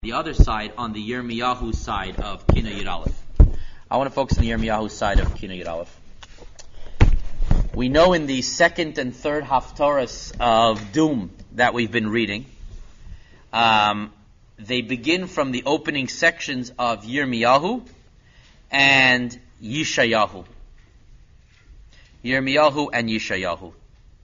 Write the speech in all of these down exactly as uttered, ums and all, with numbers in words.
the other side, on the Yirmiyahu side of Kina Yud Aleph. I want to focus on the Yirmiyahu side of Kina Yud Aleph. We know in the second and third Haftarahs of Doom that we've been reading, um, they begin from the opening sections of Yirmiyahu and Yeshayahu. Yirmiyahu and Yeshayahu.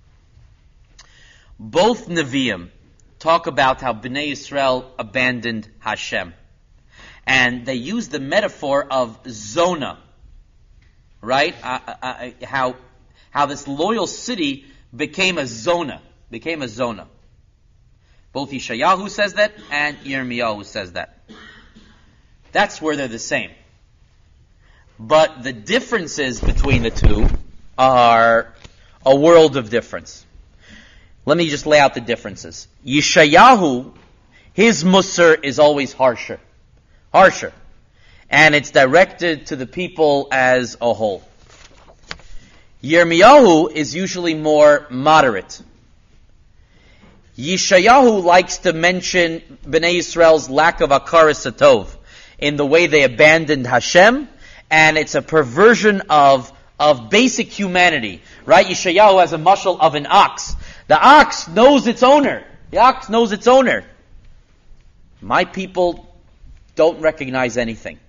Both Nevi'im talk about how Bnei Yisrael abandoned Hashem. And they use the metaphor of Zona, right? Uh, uh, uh, how how this loyal city became a Zona, became a Zona. Both Yeshayahu says that and Yirmiyahu says that. That's where they're the same. But the differences between the two are a world of difference. Let me just lay out the differences. Yeshayahu, his musar is always harsher. Harsher. And it's directed to the people as a whole. Yirmiyahu is usually more moderate. Yeshayahu likes to mention Bnei Yisrael's lack of akaras satov in the way they abandoned Hashem, and it's a perversion of, of basic humanity. Right? Yeshayahu has a mashal of an ox. The ox knows its owner. The ox knows its owner. My people don't recognize anything.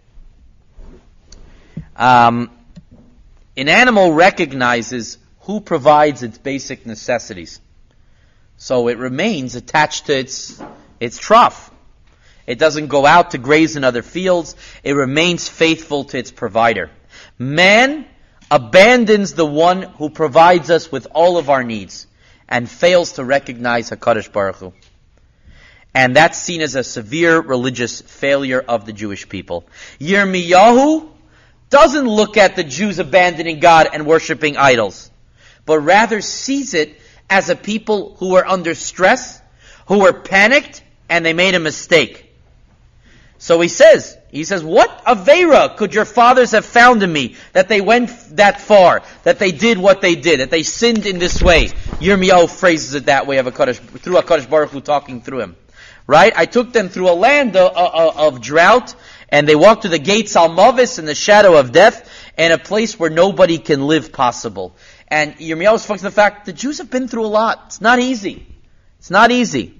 Um, an animal recognizes who provides its basic necessities. So it remains attached to its, its trough. It doesn't go out to graze in other fields. It remains faithful to its provider. Man abandons the one who provides us with all of our needs and fails to recognize HaKadosh Baruch Hu. And that's seen as a severe religious failure of the Jewish people. Yirmiyahu doesn't look at the Jews abandoning God and worshiping idols, but rather sees it as a people who were under stress, who were panicked, and they made a mistake. So he says, he says, what Aveira could your fathers have found in me that they went that far, that they did what they did, that they sinned in this way? Yirmiyahu phrases it that way of HaKadosh, through HaKadosh Baruch Hu talking through him. Right? I took them through a land of, of, of drought, and they walked through the gates Almavis in the shadow of death, and a place where nobody can live possible. And Yirmiyahu is focused on the fact the Jews have been through a lot. It's not easy. It's not easy.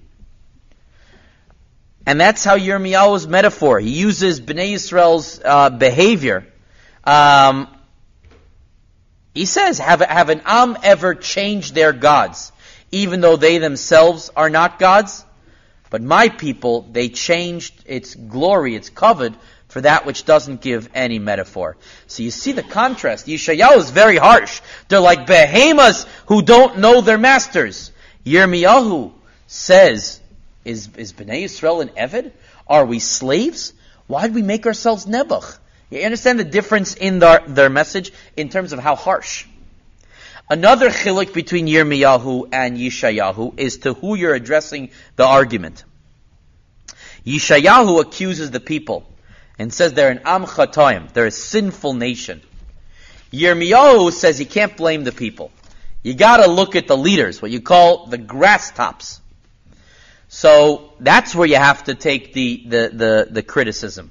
And that's how Yirmiyahu's metaphor. He uses Bnei Yisrael's uh, behavior. Um, he says, have, have an Am ever changed their gods, even though they themselves are not gods? But my people, they changed its glory, its kavod, for that which doesn't give any metaphor. So you see the contrast. Yeshayahu is very harsh. They're like behemoths who don't know their masters. Yirmiyahu says, Is, is Bnei Yisrael an Eved? Are we slaves? Why did we make ourselves Nebuch? You understand the difference in their, their message in terms of how harsh. Another chiluk between Yirmiyahu and Yeshayahu is to who you're addressing the argument. Yeshayahu accuses the people and says they're an Am Chatoim, they're a sinful nation. Yirmiyahu says you can't blame the people. You gotta look at the leaders, what you call the grass tops. So that's where you have to take the, the, the, the criticism.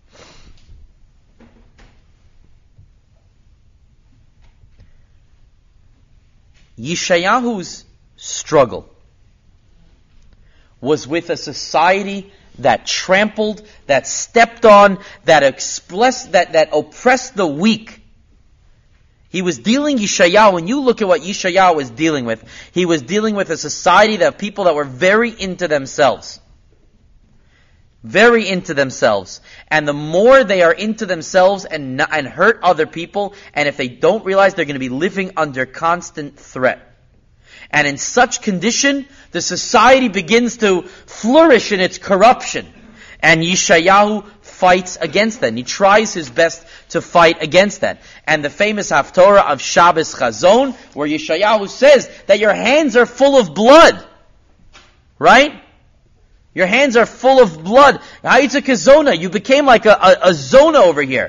Yeshayahu's struggle was with a society that trampled, that stepped on, that expressed, that, that oppressed the weak. He was dealing, Yeshayahu, when you look at what Yeshayahu was dealing with, he was dealing with a society that people that were very into themselves. Very into themselves. And the more they are into themselves and, and hurt other people, and if they don't realize they're going to be living under constant threat. And in such condition, the society begins to flourish in its corruption. And Yeshayahu fights against that. And he tries his best to fight against that. And the famous Haftorah of Shabbos Chazon, where Yeshayahu says that your hands are full of blood. Right? Your hands are full of blood. Zona, you became like a, a, a zona over here.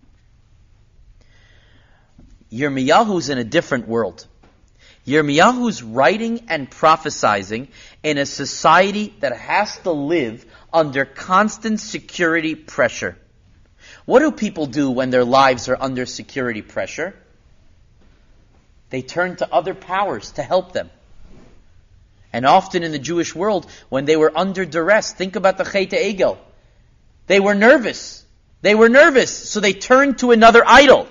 Yirmiyahu's in a different world. Yirmiyahu's writing and prophesying in a society that has to live under constant security pressure. What do people do when their lives are under security pressure? They turn to other powers to help them. And often in the Jewish world, when they were under duress, think about the Chet Egel. They were nervous. They were nervous, so they turned to another idol.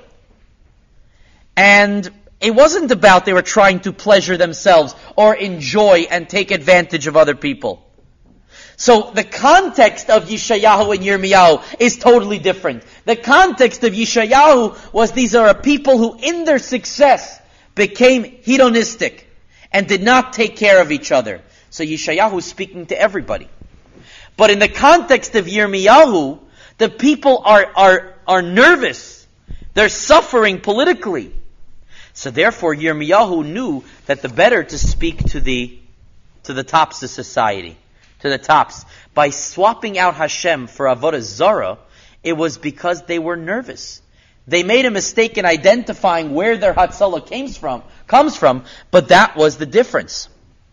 And it wasn't about they were trying to pleasure themselves or enjoy and take advantage of other people. So the context of Yeshayahu and Yirmiyahu is totally different. The context of Yeshayahu was these are a people who in their success became hedonistic and did not take care of each other. So Yeshayahu is speaking to everybody. But in the context of Yirmiyahu, the people are, are, are nervous. They're suffering politically. So therefore Yirmiyahu knew that the better to speak to the, to the tops of society. To the tops. By swapping out Hashem for Avodah Zarah, it was because they were nervous. They made a mistake in identifying where their Hatzalah comes from, comes from, but that was the difference.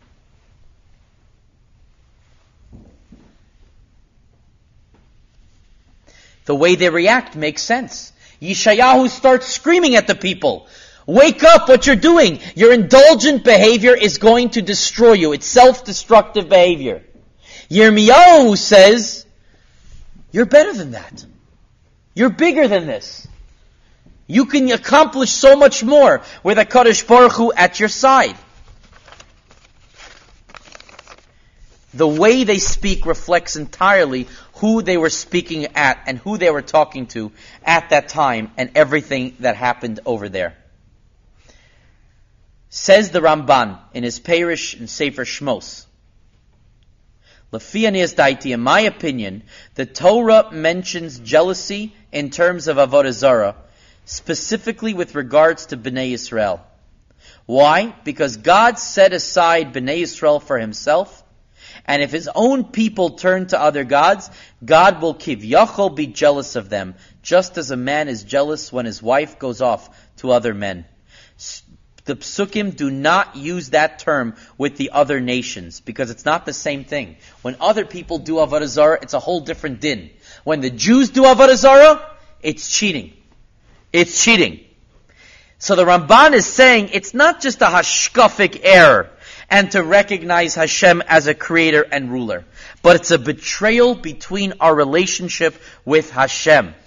The way they react makes sense. Yeshayahu starts screaming at the people. Wake up, what you're doing. Your indulgent behavior is going to destroy you. It's self-destructive behavior. Yirmiyahu says, you're better than that. You're bigger than this. You can accomplish so much more with HaKadosh Baruch Hu at your side. The way they speak reflects entirely who they were speaking at and who they were talking to at that time and everything that happened over there. Says the Ramban in his Perish and Sefer Shmos, Lefi Anias Daiti, in my opinion, the Torah mentions jealousy in terms of Avodah Zarah, specifically with regards to Bnei Yisrael. Why? Because God set aside Bnei Yisrael for himself, and if his own people turn to other gods, God will kivyachol be jealous of them, just as a man is jealous when his wife goes off to other men. The Psukim do not use that term with the other nations, because it's not the same thing. When other people do Avodah Zarah, it's a whole different din. When the Jews do Avodah Zarah, it's cheating. It's cheating. So the Ramban is saying it's not just a hashkafic error and to recognize Hashem as a creator and ruler, but it's a betrayal between our relationship with Hashem.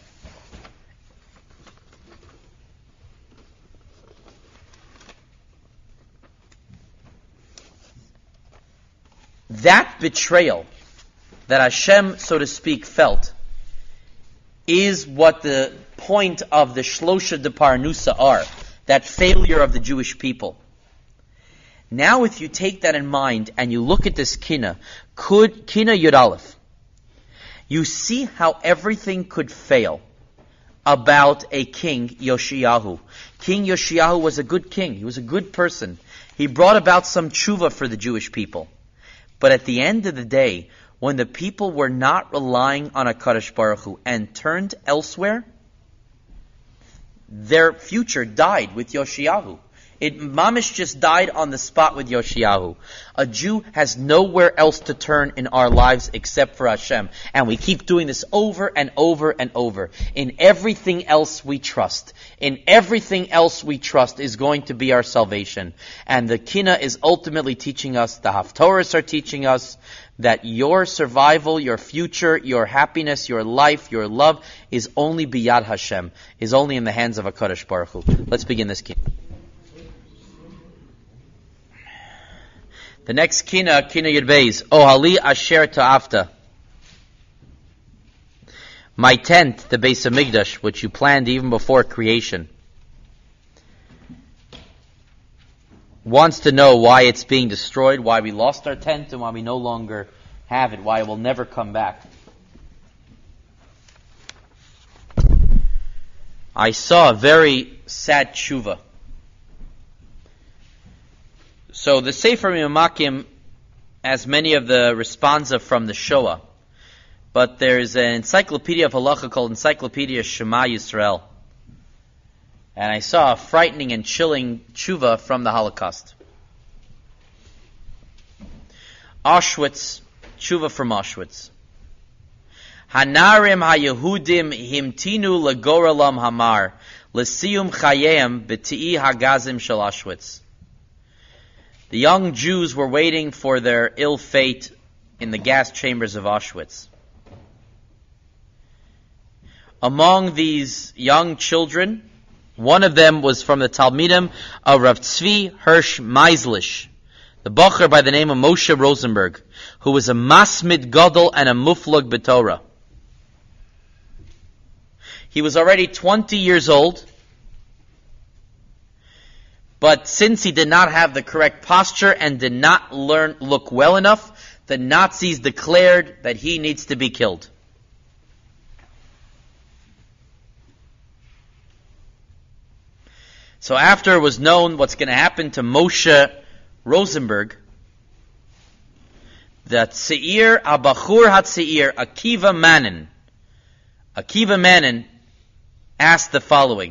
That betrayal that Hashem, so to speak, felt is what the point of the Shlosha de Parnusa are, that failure of the Jewish people. Now if you take that in mind and you look at this Kina, could Kina Yud Aleph, you see how everything could fail about a king, Yoshiyahu. King Yoshiyahu was a good king. He was a good person. He brought about some tshuva for the Jewish people. But at the end of the day, when the people were not relying on HaKadosh Baruch Hu and turned elsewhere, their future died with Yoshiyahu. It mamish just died on the spot with Yoshiyahu. A Jew has nowhere else to turn in our lives except for Hashem. And we keep doing this over and over and over. In everything else we trust. In everything else we trust is going to be our salvation. And the Kina is ultimately teaching us, the Haftorahs are teaching us, that your survival, your future, your happiness, your life, your love is only biyad Hashem, is only in the hands of HaKadosh Baruch Hu. Let's begin this Kina. The next Kina, Kina Yud Beis, Ohali Asher Ta'afta. My tent, the Beis Hamikdash, which you planned even before creation, wants to know why it's being destroyed, why we lost our tent, and why we no longer have it, why it will never come back. I saw a very sad tshuva. So the Sefer Mimakim has many of the responsa from the Shoah, but there's an encyclopedia of halacha called Encyclopedia Shema Yisrael. And I saw a frightening and chilling tshuva from the Holocaust. Auschwitz, tshuva from Auschwitz. Hanarim haYehudim himtinu legoralam hamar lesiyum chayim b'ti'i hagazim shel Auschwitz. The young Jews were waiting for their ill fate in the gas chambers of Auschwitz. Among these young children, one of them was from the Talmidim of Rav Tzvi Hirsch Meislish, the Bocher by the name of Moshe Rosenberg, who was a Masmid Gadol and a Muflug B'Torah. He was already twenty years old, but since he did not have the correct posture and did not learn look well enough, the Nazis declared that he needs to be killed. So after it was known what's going to happen to Moshe Rosenberg, the Tzeir, Abachur HaTzeir, Akiva Manin, Akiva Manin asked the following: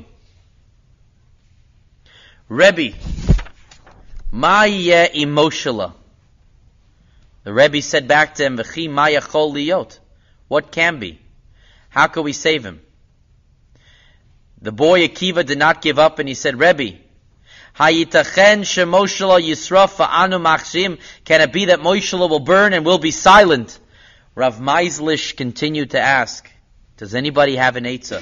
Rebbe, ma yeh im Moshe? The Rebbe said back to him, V'chi ma yachol liyot? What can be? How can we save him? The boy Akiva did not give up, and he said, Rebbe, Hayitachen sheMoshe Yisraf va'anu machshim? Can it be that Moshe will burn and we'll be silent? Rav Meislish continued to ask, does anybody have an Eitzah?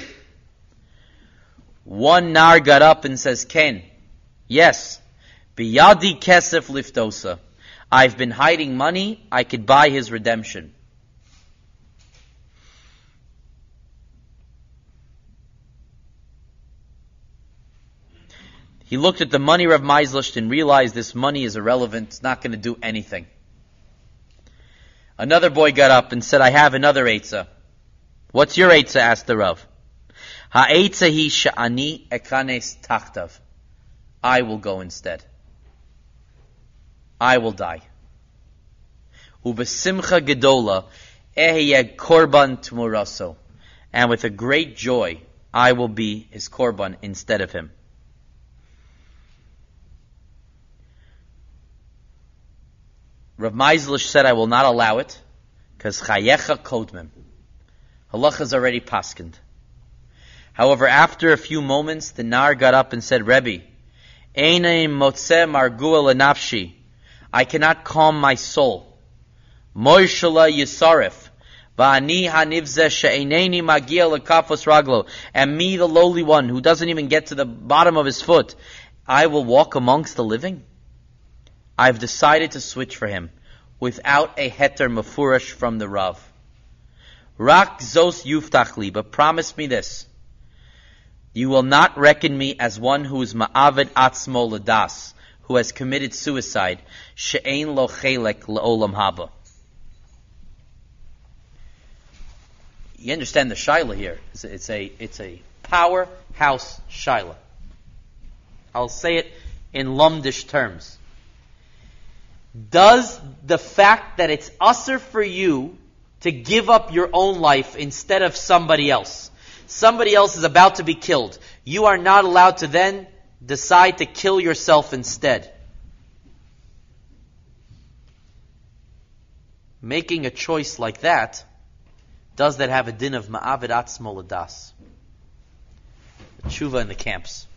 One nar got up and says, Ken, yes, biyadi kesef liftosa. I've been hiding money, I could buy his redemption. He looked at the money Rav Meislish and realized this money is irrelevant, it's not going to do anything. Another boy got up and said, I have another Eitzah. What's your Eitzah? Asked the Rav. Ha'eitzah hi sha'ani ekanes tachtav. I will go instead. I will die. Ubesimcha gedola ehiyeh korban tmuraso. And with a great joy, I will be his korban instead of him. Rav Meislish said, I will not allow it, because chayecha kodmim. Halacha is already paskind. However, after a few moments, the nar got up and said, Rebbe, Einay motzeh margua lenafshi. I cannot calm my soul. Moishala yisarif. Va'ani hanivzeh she'eineni magia lekafos raglo. And me, the lowly one, who doesn't even get to the bottom of his foot, I will walk amongst the living? I've decided to switch for him, without a heter mafurash from the Rav. Rak zos yuftachli, but promise me this. You will not reckon me as one who is ma'avid atzmo ladas, who has committed suicide, she'ein lo chelek le'olam haba. You understand the shaila here. It's a, it's a, it's a powerhouse shaila. I'll say it in lumdish terms. Does the fact that it's usher for you to give up your own life instead of somebody else, somebody else is about to be killed, you are not allowed to then decide to kill yourself instead? Making a choice like that, does that have a din of ma'avid atzmo ladas? Tshuva in the camps.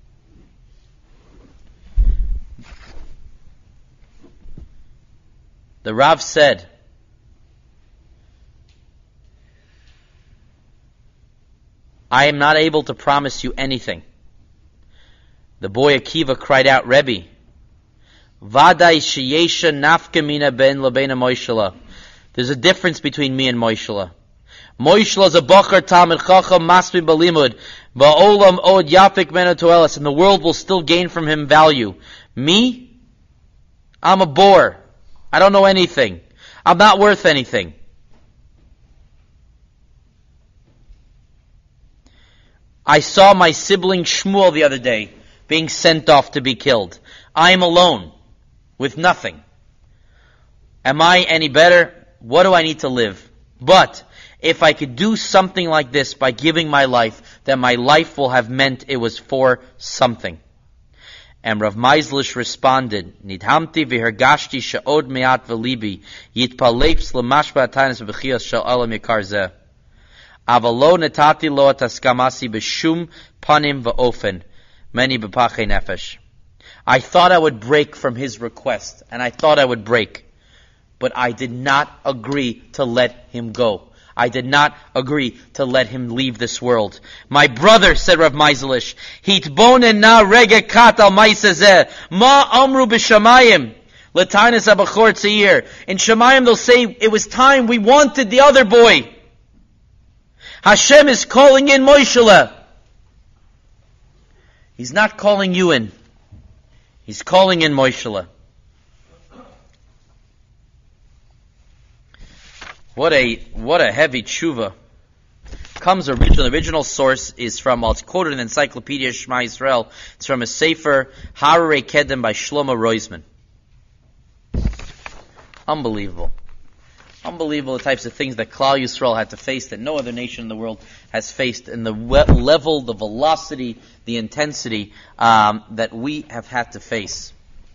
The Rav said, I am not able to promise you anything. The boy Akiva cried out, Rebbe, Vaday sheyesha nafka mina ben lebeina Moishela. There's a difference between me and Moishela. Moishela is a bocher talmid chacham masmi balimud, ba'olam od yafik mena toelas, and the world will still gain from him value. Me? I'm a bore. I don't know anything. I'm not worth anything. I saw my sibling Shmuel the other day being sent off to be killed. I am alone, with nothing. Am I any better? What do I need to live? But if I could do something like this by giving my life, then my life will have meant it was for something. And Rav Meislish responded, Nidhamti v'hergashti she'od me'at v'libi yitpaleps l'mashba atanis v'chias shel olam yikar zeh. Avalo netati lo taskamasi b'shum panim v'ofen many b'pachei nefesh. I thought I would break from his request, and I thought I would break, but I did not agree to let him go. I did not agree to let him leave this world. My brother, said Rav Meiselish, hitbonen na rege kat al maisezeh, ma amru b'shamayim, l'tainis abachor tzir. In Shamayim they'll say, it was time, we wanted the other boy. Hashem is calling in Moishele. He's not calling you in. He's calling in Moishele. What a what a heavy tshuva. Comes original original source is from, well, it's quoted in the Encyclopedia Shema Yisrael. It's from a sefer Hararei Kedem by Shlomo Roizman. Unbelievable. Unbelievable the types of things that Klal Yisrael had to face that no other nation in the world has faced, and the we- level, the velocity, the intensity um, that we have had to face.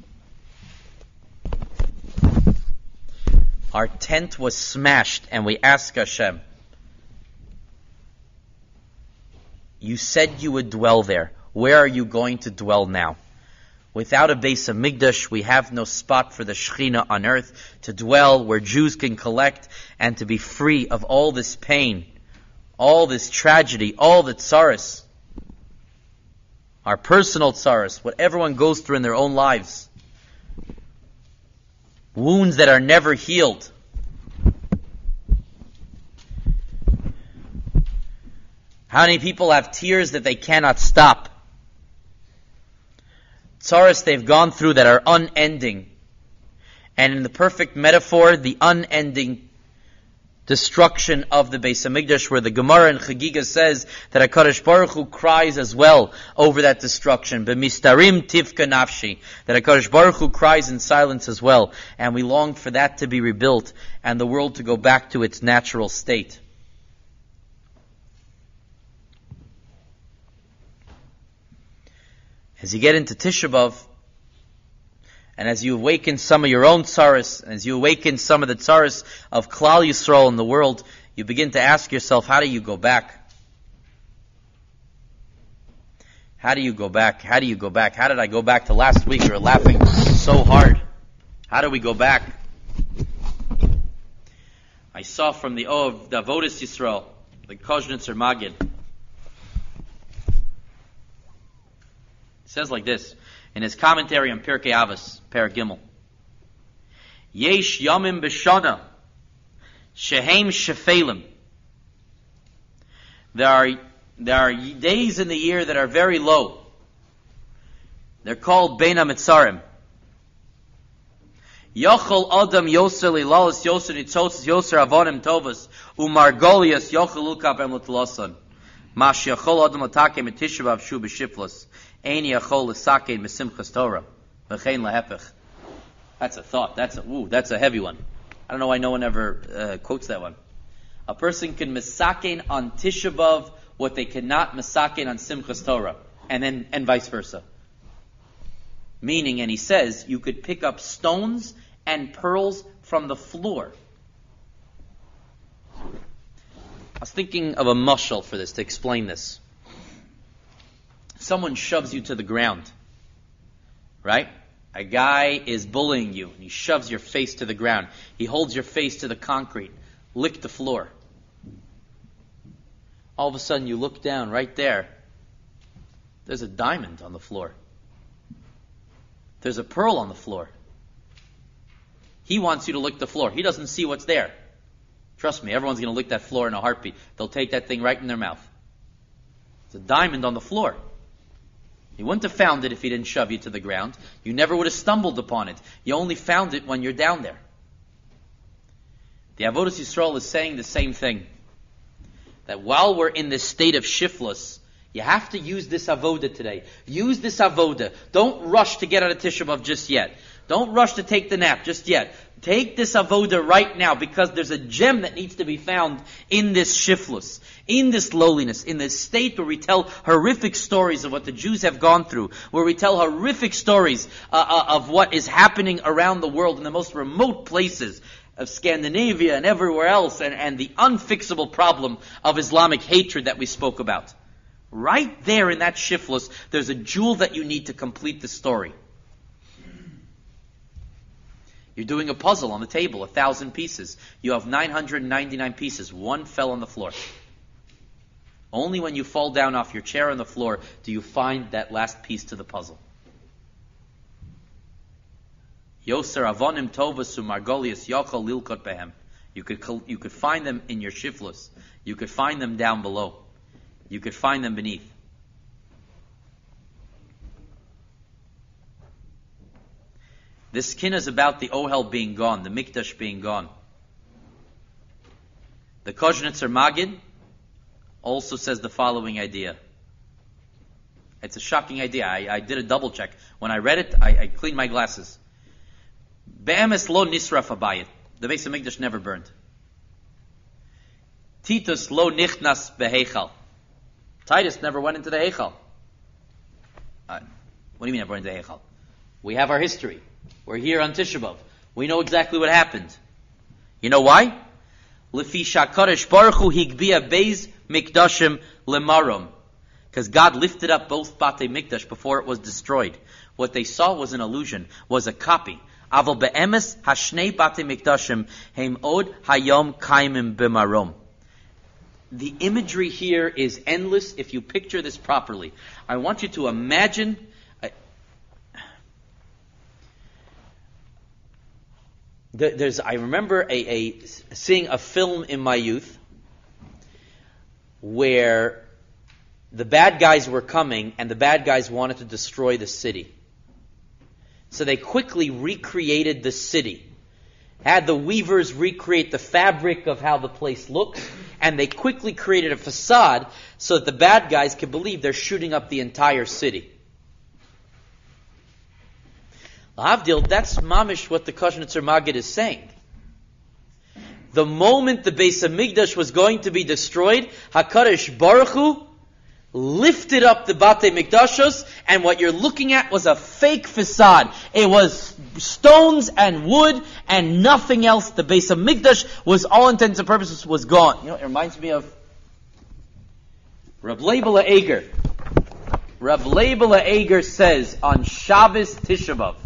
Our tent was smashed, and we asked Hashem, you said you would dwell there. Where are you going to dwell now? Without a Beis Hamikdash, we have no spot for the Shekhinah on earth to dwell, where Jews can collect and to be free of all this pain, all this tragedy, all the tsaros, our personal tsaros, what everyone goes through in their own lives. Wounds that are never healed. How many people have tears that they cannot stop? Tsaros they've gone through that are unending. And in the perfect metaphor, the unending destruction of the Beis Hamikdash, where the Gemara in Chagiga says that HaKadosh Baruch Hu cries as well over that destruction. B'mistarim tivka nafshi. That HaKadosh Baruch Hu cries in silence as well. And we long for that to be rebuilt and the world to go back to its natural state. As you get into Tisha B'Av, and as you awaken some of your own tsaros, and as you awaken some of the tsaros of Klal Yisrael in the world, you begin to ask yourself, how do you go back? How do you go back? How do you go back? How did I go back to last week? We were laughing so hard. How do we go back? I saw from the O of the Avodas Yisrael, the Kozhnitzer Magid. It says like this, in his commentary on Pirkei Avos, Perek Gimel. Yesh yamim b'shana, shehem shefelim. There are, there are days in the year that are very low. They're called Bein HaMetzarim. Yochel Adam Yoser Lilalis Yoser Nitzotzes Yoser Avonim Tovas Umargolias Yochel Ukapem L'Tlosan Mash Yochel Adam Latake Metisha B'Av Shu B'Shiflos Eini Yochel L'Sake Mesimchas Torah V'chein Lahepech. That's a thought. That's a ooh. That's a heavy one. I don't know why no one ever uh, quotes that one. A person can misakein on Tisha B'Av what they cannot misakein on Simchas Torah, and then and vice versa. Meaning, and he says, you could pick up stones and pearls from the floor. I was thinking of a mashal for this, to explain this. Someone shoves you to the ground, right? A guy is bullying you, and he shoves your face to the ground. He holds your face to the concrete. Lick the floor. All of a sudden, you look down, right there. There's a diamond on the floor. There's a pearl on the floor. He wants you to lick the floor. He doesn't see what's there. Trust me, everyone's going to lick that floor in a heartbeat. They'll take that thing right in their mouth. It's a diamond on the floor. You wouldn't have found it if he didn't shove you to the ground. You never would have stumbled upon it. You only found it when you're down there. The Avodas Yisrael is saying the same thing. That while we're in this state of shiflus, you have to use this avoda today. Use this avoda. Don't rush to get out of Tisha B'Av just yet. Don't rush to take the nap just yet. Take this avoda right now, because there's a gem that needs to be found in this shiflus, in this lowliness, in this state where we tell horrific stories of what the Jews have gone through, where we tell horrific stories uh, uh, of what is happening around the world in the most remote places. of Scandinavia and everywhere else, and, and the unfixable problem of Islamic hatred that we spoke about. Right there in that shiflus, there's a jewel that you need to complete the story. You're doing a puzzle on the table, a thousand pieces. You have nine hundred ninety-nine pieces. One fell on the floor. Only when you fall down off your chair on the floor do you find that last piece to the puzzle. Yoser avonim tovasu margolius yochol lilkot behem. You could you could find them in your shiflus. You could find them down below. You could find them beneath. This skin is about the Ohel being gone, the Mikdash being gone. The Kozhnitzer Magid also says the following idea. It's a shocking idea. I, I did a double check. When I read it, I, I cleaned my glasses. Be'emes lo nisraf habayit. The Beis HaMikdash never burned. Titus lo nichnas beheichal. Titus never went into the Heichal. Uh, what do you mean never went into the Heichal? We have our history. We're here on Tisha B'Av. We know exactly what happened. You know why? Lefi shakadosh baruch hu higbia beis mikdashim lemarom. Because God lifted up both Batei Mikdash before it was destroyed. What they saw was an illusion, was a copy. Aval be'emes hashnei Batei Mikdashim heim od hayom kaimim b'marom. The imagery here is endless if you picture this properly. I want you to imagine... Uh, there's, I remember a, a seeing a film in my youth where the bad guys were coming and the bad guys wanted to destroy the city. So they quickly recreated the city. Had the weavers recreate the fabric of how the place looked, and they quickly created a facade so that the bad guys could believe they're shooting up the entire city. L'havdil, that's mamish what the Kozhnitzer Magid is saying. The moment the Beis HaMikdash was going to be destroyed, HaKadosh Baruch Hu lifted up the Batei Mikdashos, and what you're looking at was a fake facade. It was stones and wood and nothing else. The Beis HaMikdash was, all intents and purposes, was gone. You know, it reminds me of Rav Leibel Eger. Rav Leibel Eger says on Shabbos Tisha B'Av,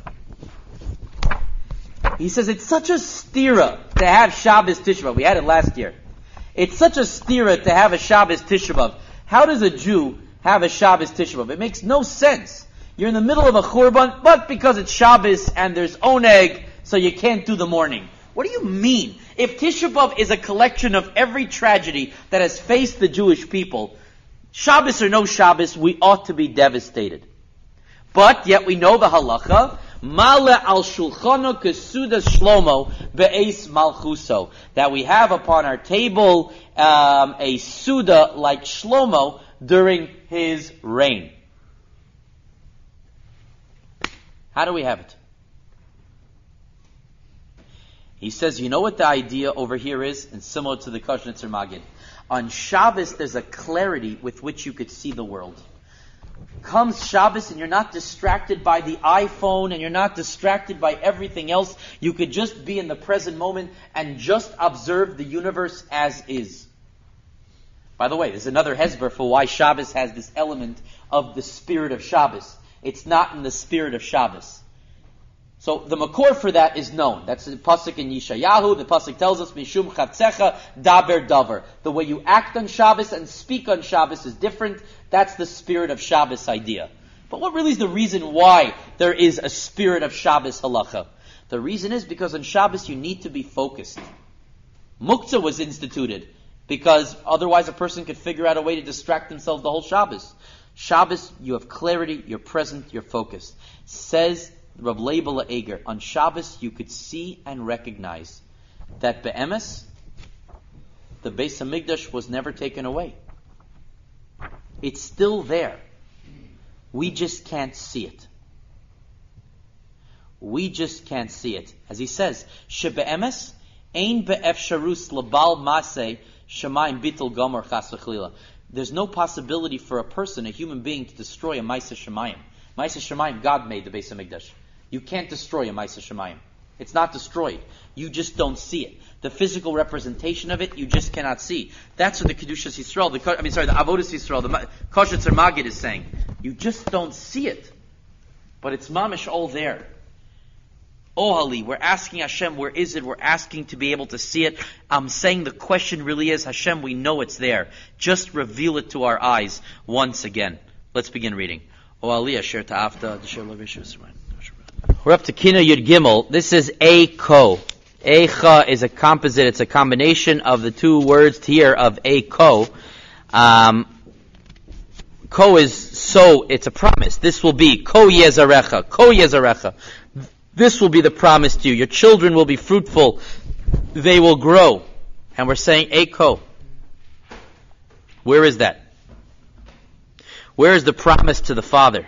he says it's such a stira to have Shabbos Tisha B'Av. We had it last year. It's such a stira to have a Shabbos Tisha B'Av. How does a Jew have a Shabbos Tisha B'Av? It makes no sense. You're in the middle of a Churban, but because it's Shabbos and there's Oneg, so you can't do the morning. What do you mean? If Tisha B'Av is a collection of every tragedy that has faced the Jewish people, Shabbos or no Shabbos, we ought to be devastated. But yet we know the halacha, Male al shulchano kesudas shlomo be'es malchuso, that we have upon our table um, a suda like Shlomo during his reign. How do we have it? He says, you know what the idea over here is? And similar to the Kozhnitzer Magid. On Shabbos, there's a clarity with which you could see the world. Comes Shabbos and you're not distracted by the iPhone and you're not distracted by everything else. You could just be in the present moment and just observe the universe as is. By the way, there's another hezber for why Shabbos has this element of the spirit of Shabbos. It's not in the spirit of Shabbos. So the makor for that is known. That's the pasuk in Yeshayahu. The pasuk tells us, Mishum chatzecha daber davar. The way you act on Shabbos and speak on Shabbos is different. That's the spirit of Shabbos idea. But what really is the reason why there is a spirit of Shabbos halacha? The reason is because on Shabbos you need to be focused. Muktzah was instituted because otherwise a person could figure out a way to distract themselves the whole Shabbos. Shabbos, you have clarity, you're present, you're focused. Says Rav Leibel Eger, on Shabbos you could see and recognize that be'emes, the Beis HaMikdash was never taken away. It's still there. We just can't see it. We just can't see it. As he says, Shebe'emes, ein be'efsharus labal maseh shamayim bitul gomer chas v'chlila. There's no possibility for a person, a human being, to destroy a Maaseh Shamayim. Maaseh Shamayim, God made the Beis HaMikdash. You can't destroy a Maaseh Shamayim. It's not destroyed. You just don't see it. The physical representation of it, you just cannot see. That's what the Kedushas Yisrael, the, I mean, sorry, the Avodas Yisrael, the Koshetzer Magid is saying. You just don't see it. But it's mamish all there. Ohali, we're asking Hashem, where is it? We're asking to be able to see it. I'm saying the question really is, Hashem, we know it's there. Just reveal it to our eyes once again. Let's begin reading. Ohali asher ta'afta. We're up to Kina Yud Gimel. This is Eiko. Eicha is a composite. It's a combination of the two words here of Eiko. Um, Ko is so, it's a promise. This will be Ko Yezarecha. Ko Yezarecha. This will be the promise to you. Your children will be fruitful. They will grow. And we're saying Eiko. Where is that? Where is the promise to the father?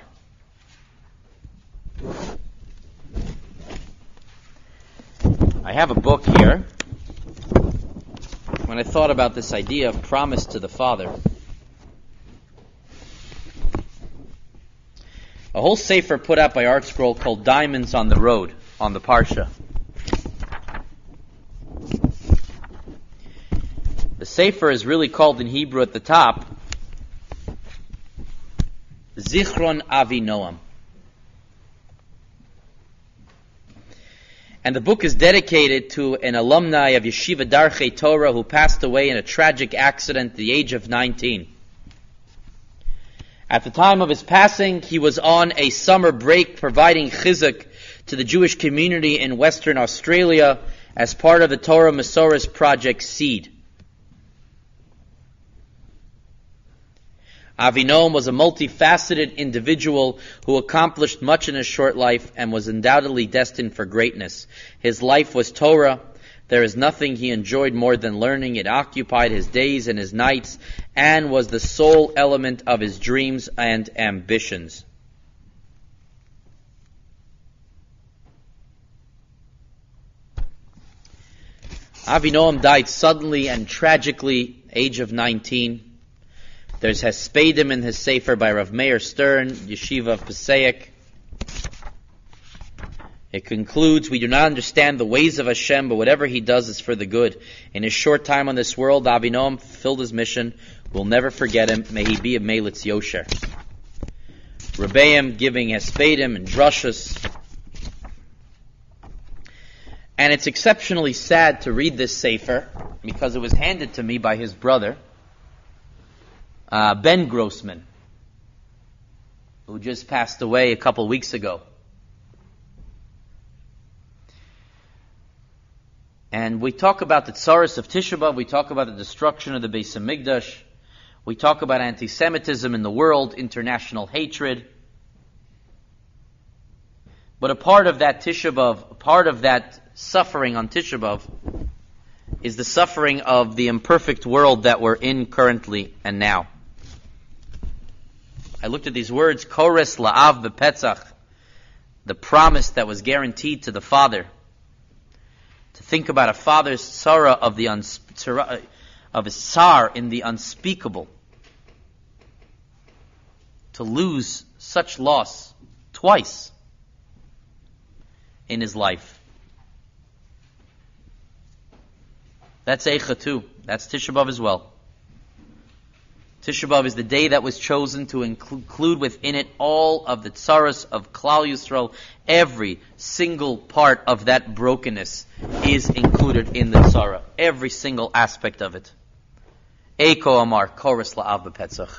I have a book here. When I thought about this idea of promise to the father, a whole sefer put out by Art Scroll called Diamonds on the Road, on the Parsha. The sefer is really called in Hebrew at the top, Zichron Avinoam. And the book is dedicated to an alumni of Yeshiva Darchei Torah who passed away in a tragic accident at the age of nineteen. At the time of his passing, he was on a summer break providing chizuk to the Jewish community in Western Australia as part of the Torah Masoros Project Seed. Avinoam was a multifaceted individual who accomplished much in his short life and was undoubtedly destined for greatness. His life was Torah. There is nothing he enjoyed more than learning. It occupied his days and his nights and was the sole element of his dreams and ambitions. Avinoam died suddenly and tragically, age of nineteen. There's Hespedim in his Sefer by Rav Meir Stern, Yeshiva of Passaic. It concludes, we do not understand the ways of Hashem, but whatever He does is for the good. In his short time on this world, Avinoam fulfilled his mission. We'll never forget him. May he be a Melitz Yosher. Rebbeim giving Hespedim and Drushas. And it's exceptionally sad to read this Sefer, because it was handed to me by his brother, Uh, Ben Grossman, who just passed away a couple weeks ago. And we talk about the tsaros of Tisha B'Av, we talk about the destruction of the Beis Hamikdash, we talk about anti-Semitism in the world, international hatred. But a part of that Tisha B'Av, a part of that suffering on Tisha B'Av, is the suffering of the imperfect world that we're in currently and now. I looked at these words, Kores La'av B'Petzach, the promise that was guaranteed to the father. To think about a father's tzara of the uns- tzara, of his tsar in the unspeakable. To lose such loss twice in his life. That's Eicha too. That's Tisha B'Av as well. Tisha B'Av is the day that was chosen to include within it all of the tsaros of Klal Yisrael. Every single part of that brokenness is included in the tzara. Every single aspect of it. Eiko Amar, Kores La'av B'Petzach.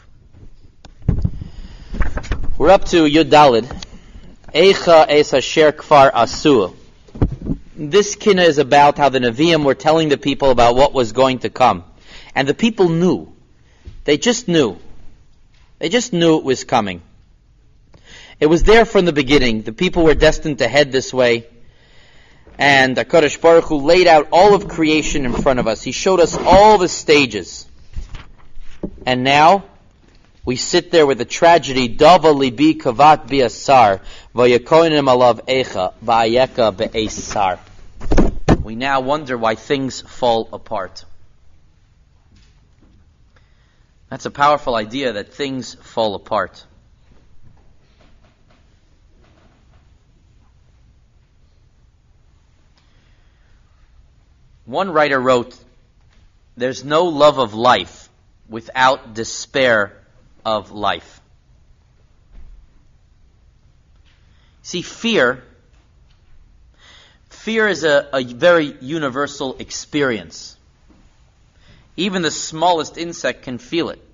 We're up to Yud Dalid. Eicha Es Asher Kfar Asu. This kina is about how the Nevi'im were telling the people about what was going to come. And the people knew. They just knew. They just knew it was coming. It was there from the beginning. The people were destined to head this way. And HaKadosh Baruch Hu laid out all of creation in front of us. He showed us all the stages. And now, we sit there with the tragedy, Dava libi kavat bi asar, vayakonim alav echa, vayeka be'esar. We now wonder why things fall apart. That's a powerful idea, that things fall apart. One writer wrote, "There's no love of life without despair of life." See, fear, fear is a, a very universal experience. Even the smallest insect can feel it.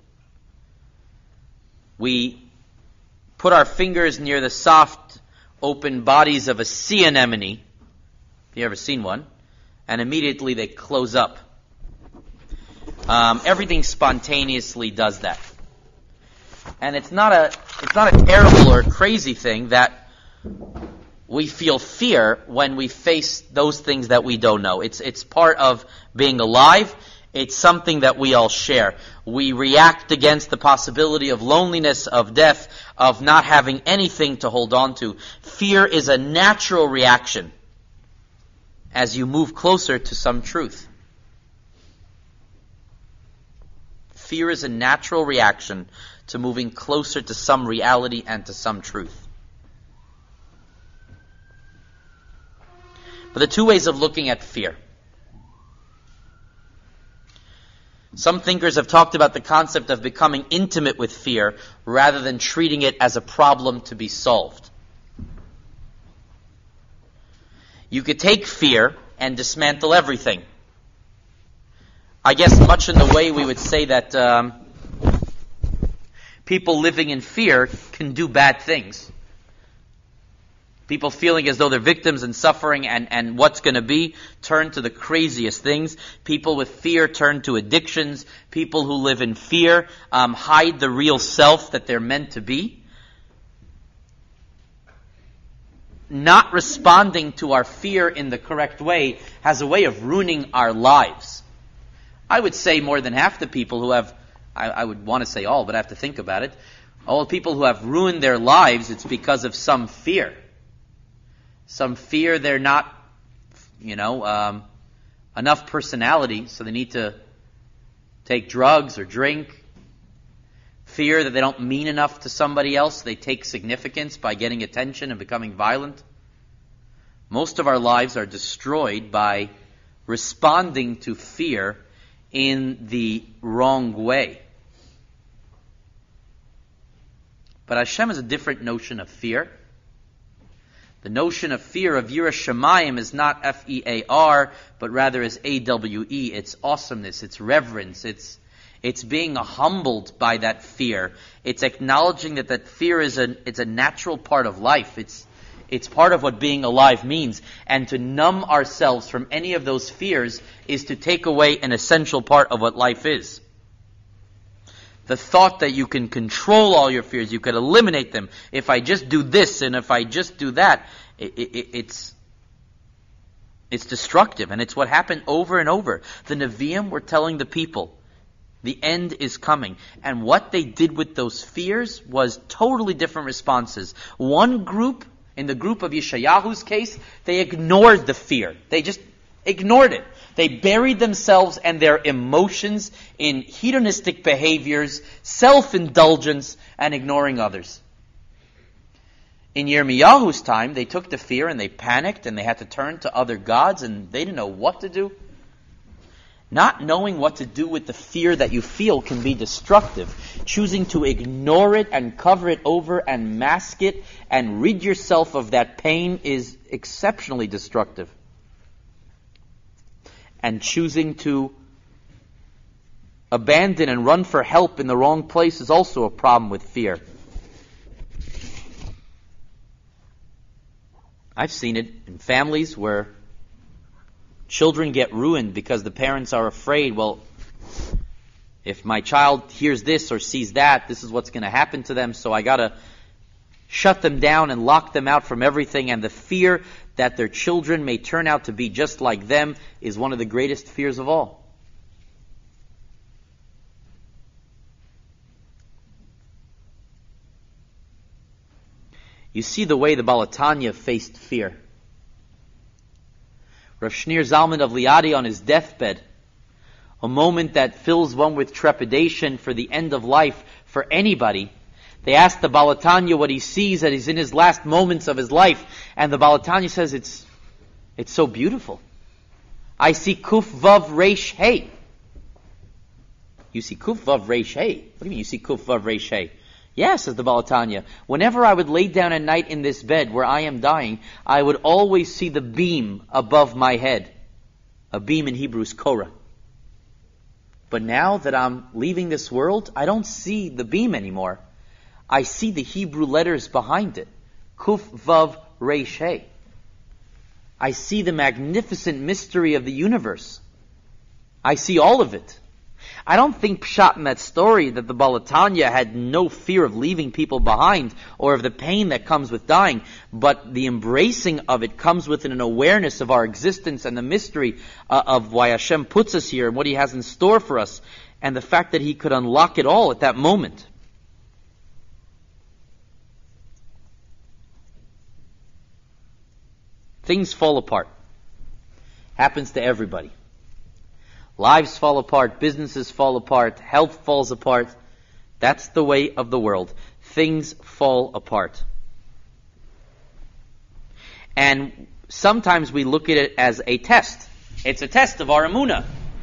We put our fingers near the soft, open bodies of a sea anemone, if you've ever seen one, and immediately they close up. Um, everything spontaneously does that. And it's not a it's not a terrible or crazy thing that we feel fear when we face those things that we don't know. It's it's part of being alive. It's something that we all share. We react against the possibility of loneliness, of death, of not having anything to hold on to. Fear is a natural reaction as you move closer to some truth. Fear is a natural reaction to moving closer to some reality and to some truth. But the two ways of looking at fear. Some thinkers have talked about the concept of becoming intimate with fear rather than treating it as a problem to be solved. You could take fear and dismantle everything. I guess much in the way we would say that um, people living in fear can do bad things. People feeling as though they're victims and suffering and, and what's going to be turn to the craziest things. People with fear turn to addictions. People who live in fear um, hide the real self that they're meant to be. Not responding to our fear in the correct way has a way of ruining our lives. I would say more than half the people who have, I, I would want to say all, but I have to think about it. All the people who have ruined their lives, it's because of some fear. Some fear they're not, you know, um, enough personality, so they need to take drugs or drink. Fear that they don't mean enough to somebody else, they take significance by getting attention and becoming violent. Most of our lives are destroyed by responding to fear in the wrong way. But Hashem has a different notion of fear. The notion of fear of Yirah Shamayim is not F E A R, but rather is A W E. It's awesomeness, it's reverence, it's it's being humbled by that fear. It's acknowledging that that fear is a it's a natural part of life. It's it's part of what being alive means. And to numb ourselves from any of those fears is to take away an essential part of what life is. The thought that you can control all your fears, you could eliminate them. If I just do this and if I just do that, it, it, it's it's destructive. And it's what happened over and over. The Nevi'im were telling the people, the end is coming. And what they did with those fears was totally different responses. One group, in the group of Yeshayahu's case, they ignored the fear. They just ignored it. They buried themselves and their emotions in hedonistic behaviors, self-indulgence, and ignoring others. In Yirmiyahu's time, they took the fear and they panicked and they had to turn to other gods and they didn't know what to do. Not knowing what to do with the fear that you feel can be destructive. Choosing to ignore it and cover it over and mask it and rid yourself of that pain is exceptionally destructive. And choosing to abandon and run for help in the wrong place is also a problem with fear. I've seen it in families where children get ruined because the parents are afraid, well, if my child hears this or sees that, this is what's going to happen to them, so I got to shut them down and lock them out from everything. And the fear that their children may turn out to be just like them is one of the greatest fears of all. You see the way the Baal HaTanya faced fear. Rav Shneur Zalman of Liadi on his deathbed, a moment that fills one with trepidation for the end of life for anybody. They ask the Baal HaTanya what he sees that he's in his last moments of his life, and the Baal HaTanya says, it's, it's so beautiful. I see Kuf Vav Reish Hey. You see Kuf Vav Reish Hey? What do you mean you see Kuf Vav Reish Hey? Yes, says the Baal Tanya. Whenever I would lay down at night in this bed where I am dying, I would always see the beam above my head. A beam in Hebrew is Korah. But now that I'm leaving this world, I don't see the beam anymore. I see the Hebrew letters behind it. Kuf Vav Reish Hey. I see the magnificent mystery of the universe. I see all of it. I don't think pshat in that story that the Baal Tanya had no fear of leaving people behind or of the pain that comes with dying, but the embracing of it comes with an awareness of our existence and the mystery uh, of why Hashem puts us here and what He has in store for us, and the fact that He could unlock it all at that moment. Things fall apart. Happens to everybody. Lives fall apart, businesses fall apart, health falls apart. That's the way of the world. Things fall apart. And sometimes we look at it as a test. It's a test of our emunah.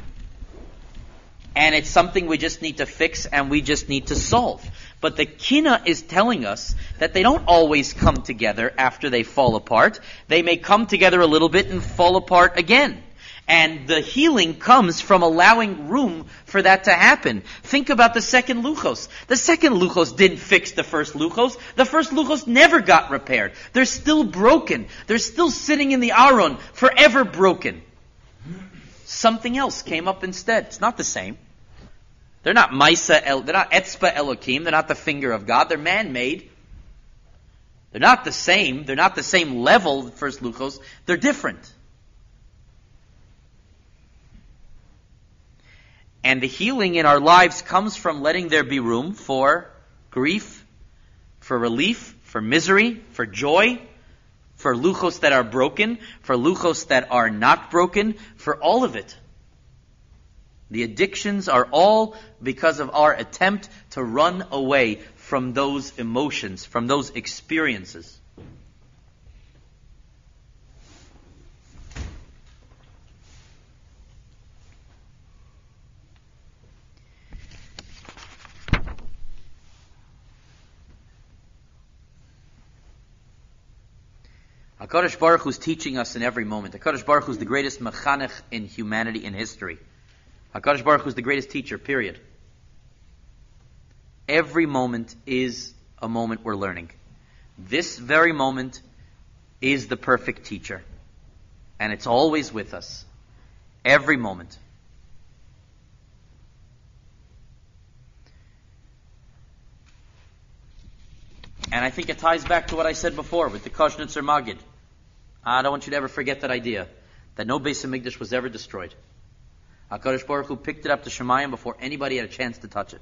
And it's something we just need to fix and we just need to solve. But the Kina is telling us that they don't always come together after they fall apart. They may come together a little bit and fall apart again. And the healing comes from allowing room for that to happen. Think about the second Luchos. The second Luchos didn't fix the first Luchos. The first Luchos never got repaired. They're still broken. They're still sitting in the Aron, forever broken. Something else came up instead. It's not the same. They're not Maisa, El, they're not Etzba Elokim, they're not the finger of God, they're man-made. They're not the same, they're not the same level, the first Luchos, they're different. And the healing in our lives comes from letting there be room for grief, for relief, for misery, for joy, for luchos that are broken, for luchos that are not broken, for all of it. The addictions are all because of our attempt to run away from those emotions, from those experiences. HaKadosh Baruch Hu is teaching us in every moment. HaKadosh Baruch Hu is the greatest mechanech in humanity in history. HaKadosh Baruch Hu is the greatest teacher, period. Every moment is a moment we're learning. This very moment is the perfect teacher. And it's always with us. Every moment. And I think it ties back to what I said before with the Kashnitzer Magid. I don't want you to ever forget that idea, that no Beis HaMikdash was ever destroyed. HaKadosh Baruch Hu picked it up to Shemayim before anybody had a chance to touch it.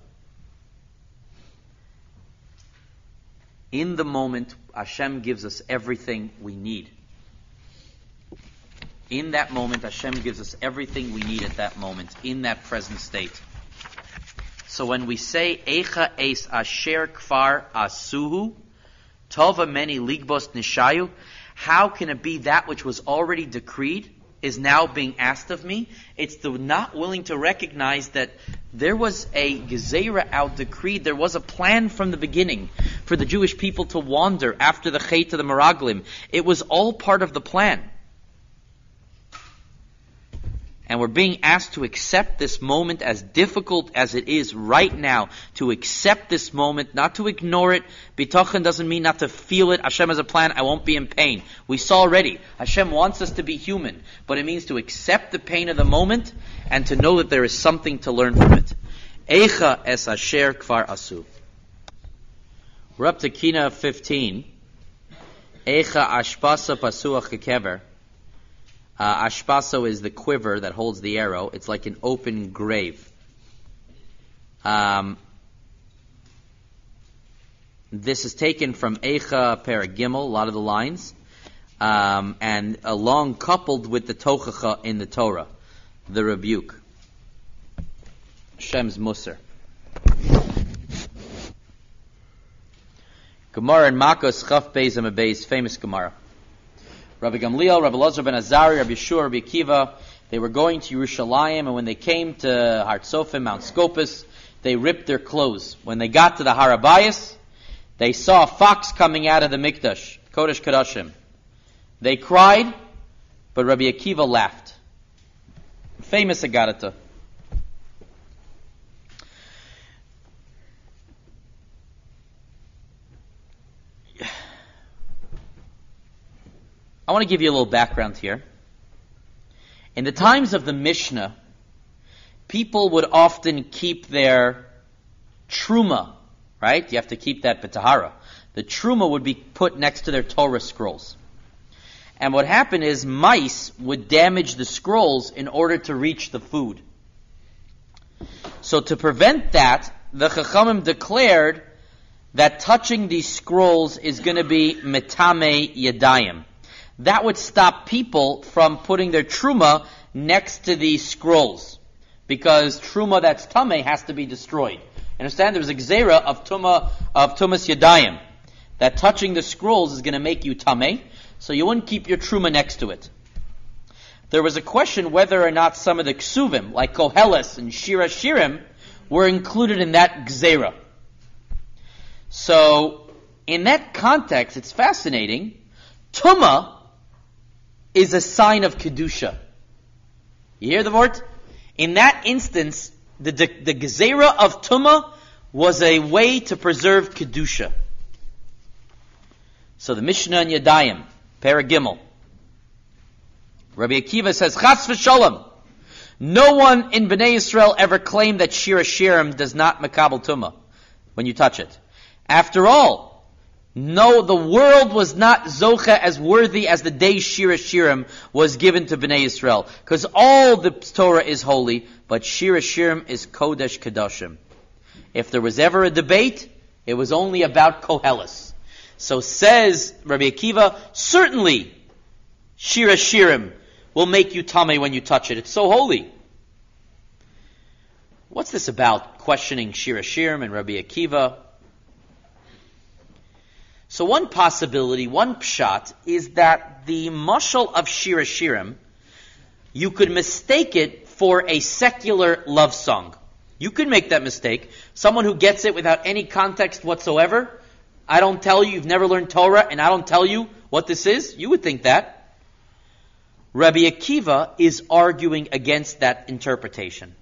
In the moment, Hashem gives us everything we need. In that moment, Hashem gives us everything we need at that moment, in that present state. So when we say, Eicha eis asher kfar asuhu, tova meni ligbos nishayu, how can it be that which was already decreed is now being asked of me? It's the not willing to recognize that there was a gezerah out decreed, there was a plan from the beginning for the Jewish people to wander after the Chet of the Meraglim. It was all part of the plan. And we're being asked to accept this moment, as difficult as it is right now, to accept this moment, not to ignore it. Bitochen doesn't mean not to feel it. Hashem has a plan, I won't be in pain. We saw already, Hashem wants us to be human, but it means to accept the pain of the moment and to know that there is something to learn from it. Eicha es asher kfar asu. We're up to Kina fifteen. Eicha ashpasa pasuach kekever. Uh, ashpaso is the quiver that holds the arrow. It's like an open grave. Um, this is taken from Eicha Paragimel, a lot of the lines, um, and along coupled with the Tochacha in the Torah, the rebuke. Shem's Musar. Gemara in Makos Chaf Beis Amabeis, famous Gemara. Rabbi Gamliel, Rabbi Elazar ben Azari, Rabbi Yeshua, Rabbi Akiva, They were going to Yerushalayim, and when they came to Har Tzofim, Mount Scopus, they ripped their clothes. When they got to the Har Habayis, they saw a fox coming out of the Mikdash, Kodesh Kodashim. They cried, but Rabbi Akiva laughed. Famous Agadata. I want to give you a little background here. In the times of the Mishnah, people would often keep their truma, right? You have to keep that b'tahara. The truma would be put next to their Torah scrolls. And what happened is mice would damage the scrolls in order to reach the food. So to prevent that, the Chachamim declared that touching these scrolls is going to be metame yadayim. That would stop people from putting their truma next to these scrolls, because truma that's tameh has to be destroyed. Understand? There's a gzeira of tuma of tumas yadayim, that touching the scrolls is going to make you tameh, so you wouldn't keep your truma next to it. There was a question whether or not some of the ksuvim, like Koheles and Shira Shirim, were included in that gzeira. So, in that context, it's fascinating. Tuma is a sign of Kedusha. You hear the word? In that instance, the, the, the Gezerah of Tumah was a way to preserve Kedusha. So the Mishnah in Yadayim, Paragimel. Rabbi Akiva says, Chas v'sholem. No one in Bnei Yisrael ever claimed that Shira Shirim does not makabel Tumah when you touch it. After all, no, the world was not zocha as worthy as the day Shira Shirim was given to Bnei Yisrael. Because all the Torah is holy, but Shira Shirim is Kodesh Kedoshim. If there was ever a debate, it was only about Koheles. So says Rabbi Akiva, certainly Shira Shirim will make you tameh when you touch it. It's so holy. What's this about, questioning Shira Shirim and Rabbi Akiva? So one possibility, one pshat, is that the mashal of Shira Shirim, you could mistake it for a secular love song. You could make that mistake. Someone who gets it without any context whatsoever, I don't tell you, you've never learned Torah, and I don't tell you what this is, you would think that. Rabbi Akiva is arguing against that interpretation.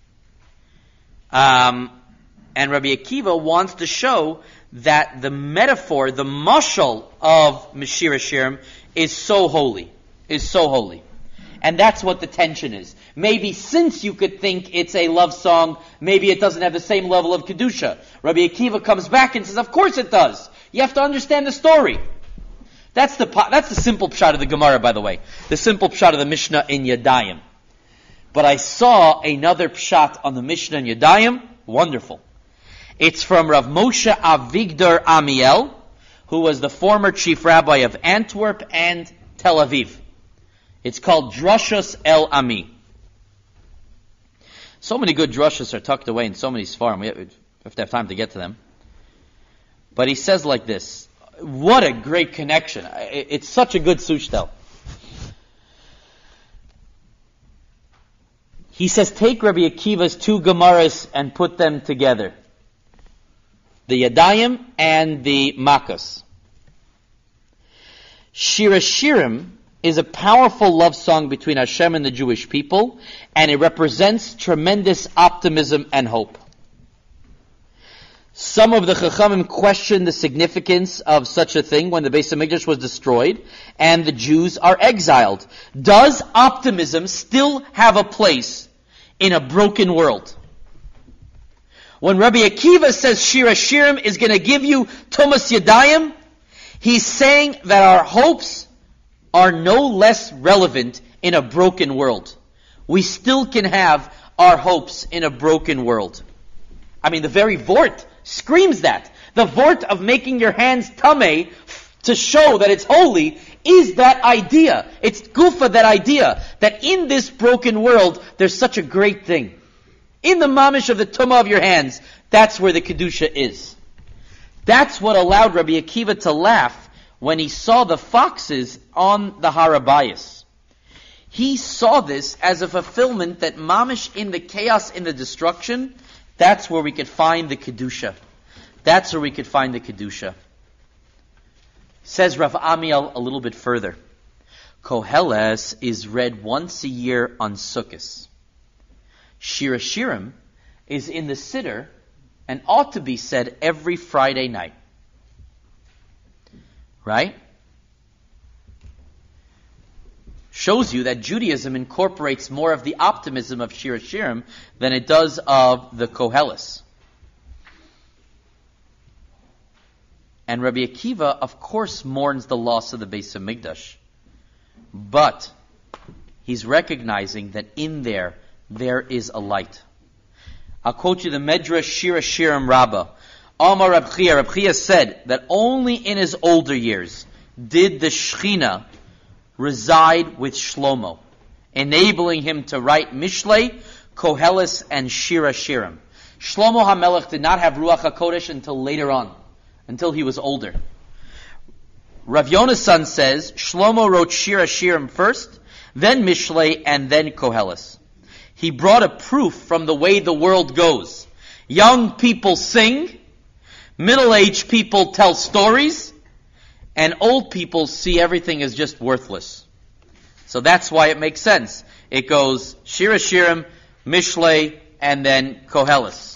Um, and Rabbi Akiva wants to show that the metaphor, the mashal of Shira Shirim is so holy, is so holy. And that's what the tension is. Maybe since you could think it's a love song, maybe it doesn't have the same level of Kedusha. Rabbi Akiva comes back and says, of course it does. You have to understand the story. That's the that's the simple pshat of the Gemara, by the way. The simple pshat of the Mishnah in Yadayim. But I saw another pshat on the Mishnah in Yadayim. Wonderful. It's from Rav Moshe Avigdor Amiel, who was the former chief rabbi of Antwerp and Tel Aviv. It's called Drushos El Ami. So many good drushos are tucked away in so many svarim. We have to have time to get to them. But he says like this. What a great connection. It's such a good sushtel. He says, take Rabbi Akiva's two Gemaras and put them together. The Yadayim and the Makkos. Shira Shirim is a powerful love song between Hashem and the Jewish people, and it represents tremendous optimism and hope. Some of the Chachamim questioned the significance of such a thing when the Beis HaMikdash was destroyed and the Jews are exiled. Does optimism still have a place in a broken world? When Rabbi Akiva says Shira Shirim is going to give you Tumas Yadayim, he's saying that our hopes are no less relevant in a broken world. We still can have our hopes in a broken world. I mean, the very Vort screams that. The Vort of making your hands tameh to show that it's holy is that idea. It's gufa, that idea, that in this broken world, there's such a great thing. In the mamish of the tumah of your hands, that's where the Kedusha is. That's what allowed Rabbi Akiva to laugh when he saw the foxes on the Har Habayis. He saw this as a fulfillment that mamish in the chaos, in the destruction, that's where we could find the Kedusha. That's where we could find the Kedusha. Says Rav Amiel a little bit further. Koheles is read once a year on Sukkot. Shir Hashirim is in the Siddur and ought to be said every Friday night. Right? Shows you that Judaism incorporates more of the optimism of Shir Hashirim than it does of the Koheles. And Rabbi Akiva, of course, mourns the loss of the Beis HaMikdash. But he's recognizing that in there, there is a light. I'll quote you the Medrash Shir Hashirim Rabbah. Amar Reb Chia, Reb Chia said that only in his older years did the Shechina reside with Shlomo, enabling him to write Mishlei, Koheles, and Shir Hashirim. Shlomo HaMelech did not have Ruach HaKodesh until later on, until he was older. Rav Yonasan says, Shlomo wrote Shir Hashirim first, then Mishlei, and then Koheles. He brought a proof from the way the world goes. Young people sing, middle-aged people tell stories, and old people see everything as just worthless. So that's why it makes sense. It goes Shir Hashirim, Mishlei, and then Koheles.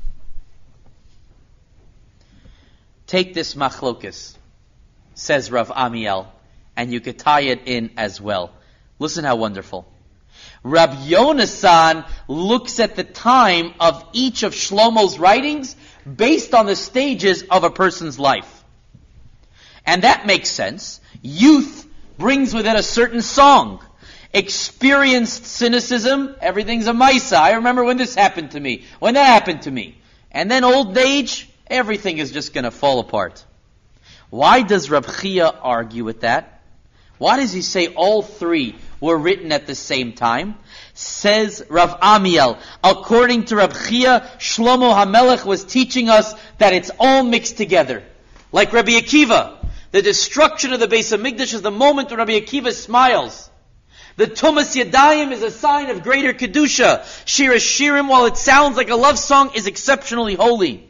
Take this machlokas, says Rav Amiel, and you could tie it in as well. Listen how wonderful. Rav Yonasan looks at the time of each of Shlomo's writings based on the stages of a person's life. And that makes sense. Youth brings with it a certain song. Experienced cynicism, everything's a maisa. I remember when this happened to me, when that happened to me. And then old age, everything is just going to fall apart. Why does Reb Chia argue with that? Why does he say all three were written at the same time? Says Rav Amiel, according to Reb Chia, Shlomo HaMelech was teaching us that it's all mixed together. Like Rabbi Akiva, the destruction of the Beis HaMikdash is the moment when Rabbi Akiva smiles. The Tumas Yadayim is a sign of greater Kedusha. Shir Hashirim, while it sounds like a love song, is exceptionally holy.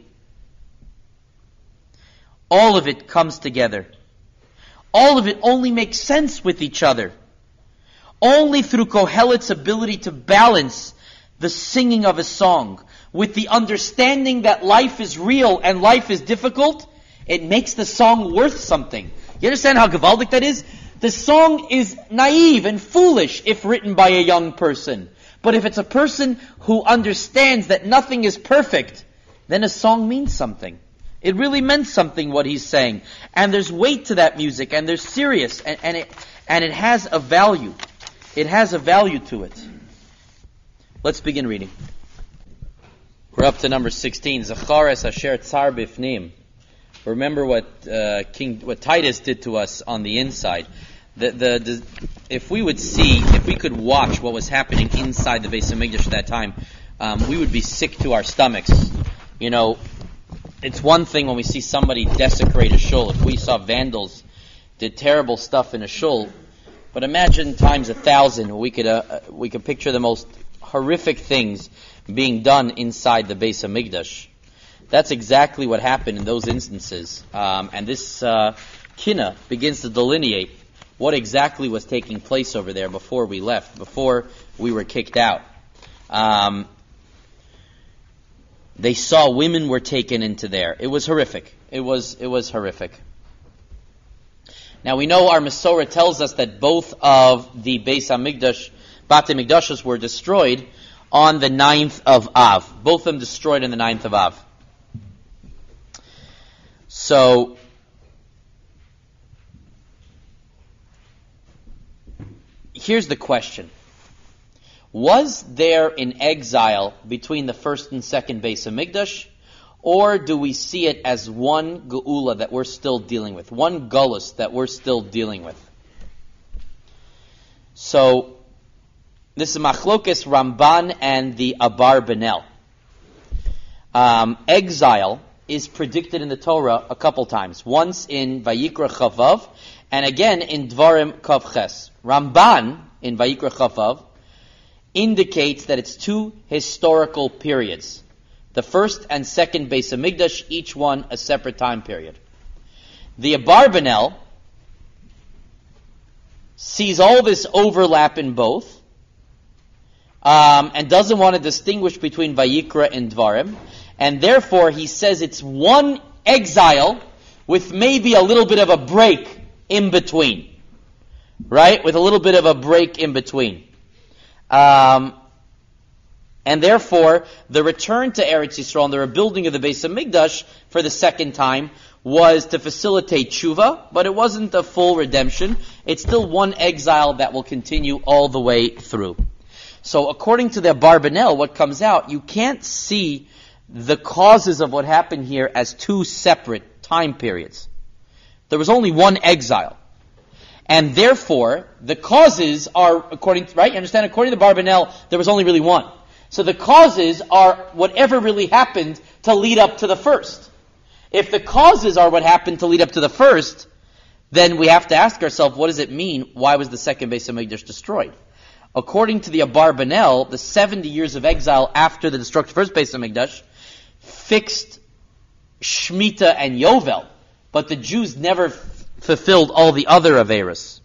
All of it comes together. All of it only makes sense with each other. Only through Kohelet's ability to balance the singing of a song with the understanding that life is real and life is difficult, it makes the song worth something. You understand how gewaldic that is? The song is naive and foolish if written by a young person. But if it's a person who understands that nothing is perfect, then a song means something. It really meant something what he's saying. And there's weight to that music, and there's serious, and, and it and it has a value. It has a value to it. Let's begin reading. We're up to number sixteen. Zachares asher tsar bifnim. Remember what uh, King, what Titus did to us on the inside. The, the, the, if we would see, if we could watch what was happening inside the Beis HaMikdash at that time, um, we would be sick to our stomachs. You know, it's one thing when we see somebody desecrate a shul. If we saw vandals did terrible stuff in a shul, but imagine times a thousand, we could uh, we could picture the most horrific things being done inside the Beis HaMikdash. That's exactly what happened in those instances. Um, and this uh, Kina begins to delineate what exactly was taking place over there before we left, before we were kicked out. Um, they saw women were taken into there. It was horrific. It was it was horrific. Now we know our Masorah tells us that both of the Beis HaMikdash, Batei Mikdashos, were destroyed on the ninth of Av. Both of them destroyed on the ninth of Av. So, here's the question. Was there an exile between the first and second Beis HaMikdash, or do we see it as one geula that we're still dealing with, one gullus that we're still dealing with? So, this is Machlokes Ramban and the Abar Benel. Um, exile is predicted in the Torah a couple times. Once in Vayikra Chavav, And again in Dvarim Kav Ches. Ramban in Vayikra Chavav indicates that it's two historical periods. The first and second Beis Hamikdash, each one a separate time period. The Abarbanel sees all this overlap in both, um, and doesn't want to distinguish between Vayikra and Dvarim, and therefore he says it's one exile with maybe a little bit of a break in between. Right? With a little bit of a break in between. Um, and therefore, the return to Eretz Yisrael and the rebuilding of the Beis Hamikdash for the second time was to facilitate tshuva, but it wasn't a full redemption. It's still one exile that will continue all the way through. So according to the Abarbanel, what comes out, you can't see the causes of what happened here as two separate time periods. There was only one exile. And therefore, the causes are, according to, right, you understand, according to the Abarbanel, there was only really one. So the causes are whatever really happened to lead up to the first. If the causes are what happened to lead up to the first, then we have to ask ourselves, what does it mean? Why was the second Beis Hamikdash destroyed? According to the Abarbanel, the seventy years of exile after the destruction of the first Beis Hamikdash fixed Shemitah and Yovel, but the Jews never f- fulfilled all the other Averos.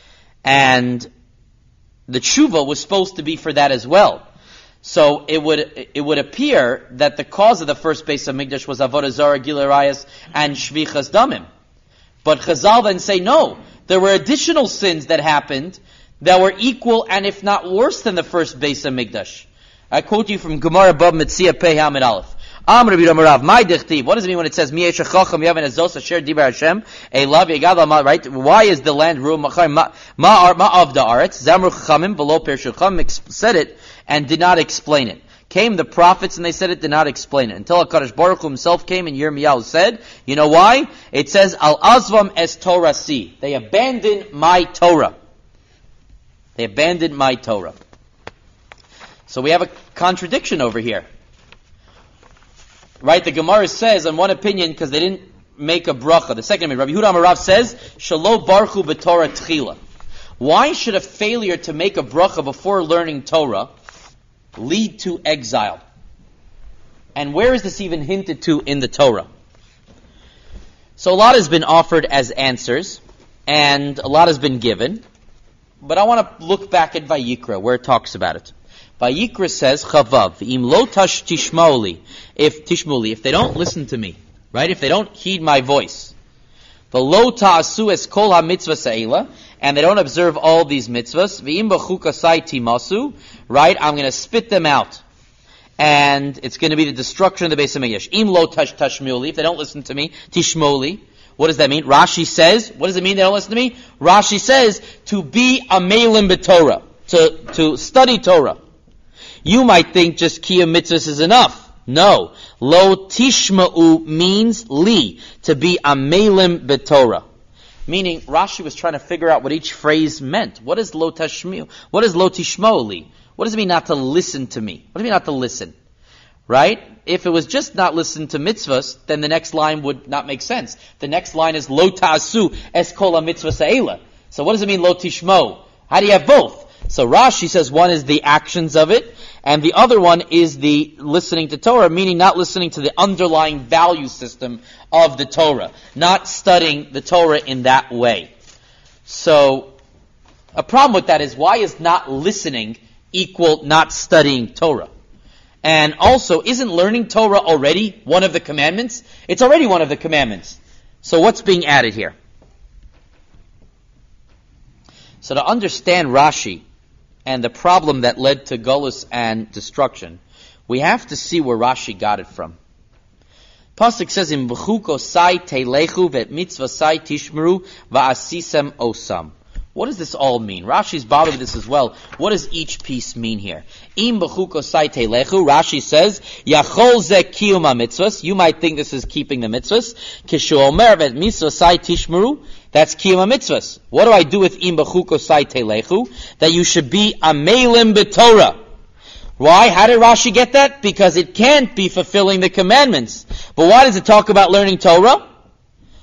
And the tshuva was supposed to be for that as well. So it would it would appear that the cause of the first Beis Hamikdash was Avodah Zarah, Gilui Arayos, and Shvichas Damim. But Chazal then say, no, there were additional sins that happened that were equal and if not worse than the first Beis Hamikdash. I quote you from Gemara Bab Metzia Pei Hamid Aleph. Am Rabbi Rav, my dichtiv. What does it mean when it says Mi Yesha Chacham Yavan Azos Asher Dibar Hashem? A love Yagad Ma. Right? Why is the land ruled Ma Ma Ma of the Aretz? Zamru Chachamim below Pershacham said it and did not explain it. Came the prophets and they said it, did not explain it. Until HaKadosh Baruch Hu himself came and Yirmiyahu said, you know why? It says Al Azvam Es Torah Si. They abandoned my Torah. They abandoned my Torah. So we have a contradiction over here. Right, the Gemara says, on one opinion, because they didn't make a bracha. The second opinion, Rabbi Yehuda Amarav says, Shalo Barchu b'Torah Tchila. Why should a failure to make a bracha before learning Torah lead to exile? And where is this even hinted to in the Torah? So a lot has been offered as answers, and a lot has been given. But I want to look back at Vayikra, where it talks about it. Vayikra says, Chavav, Im lo tash tishmauli, if tishmuli, if they don't listen to me, right? If they don't heed my voice, v'lo ta'asu es kol ha-mitzvah se'ela, and they don't observe all these mitzvahs, v'im b'chukasai timasu, right? I'm going to spit them out, and it's going to be the destruction of the Beis Hamikdash. Im lo tash tashmuli, if they don't listen to me, tishmoli. What does that mean? Rashi says, what does it mean they don't listen to me? Rashi says, to be a melim b'Torah, to to study Torah. You might think just kiyum mitzvahs is enough. No. Lo tishma'u means li, to be a melim b'Torah. Meaning, Rashi was trying to figure out what each phrase meant. What is lo tashmiu? What is lo tishma'u li? What does it mean not to listen to me? What does it mean not to listen? Right? If it was just not listen to mitzvahs, then the next line would not make sense. The next line is lo ta'asu es kol ha-mitzvah se'ela. So what does it mean lo tishma'u? How do you have both? So Rashi says one is the actions of it, and the other one is the listening to Torah, meaning not listening to the underlying value system of the Torah, not studying the Torah in that way. So, a problem with that is, why is not listening equal not studying Torah? And also, isn't learning Torah already one of the commandments? It's already one of the commandments. So what's being added here? So to understand Rashi, and the problem that led to Golus and destruction, we have to see where Rashi got it from. Pasuk says, "Im b'chuko sai teilechu ve'et mitzvah sai tishmeru va'asisem osam." What does this all mean? Rashi's bothered with this as well. What does each piece mean here? Im b'chuko sai teilechu, Rashi says, Yachol ze kiyum ha-mitzvahs. You might think this is keeping the mitzvahs. Kishu omer ve'et mitzvah sai tishmeru. That's kiyum ha-mitzvahs. What do I do with im b'chuko sai teilechu? That you should be a melim b'Torah. Why? How did Rashi get that? Because it can't be fulfilling the commandments. But why does it talk about learning Torah?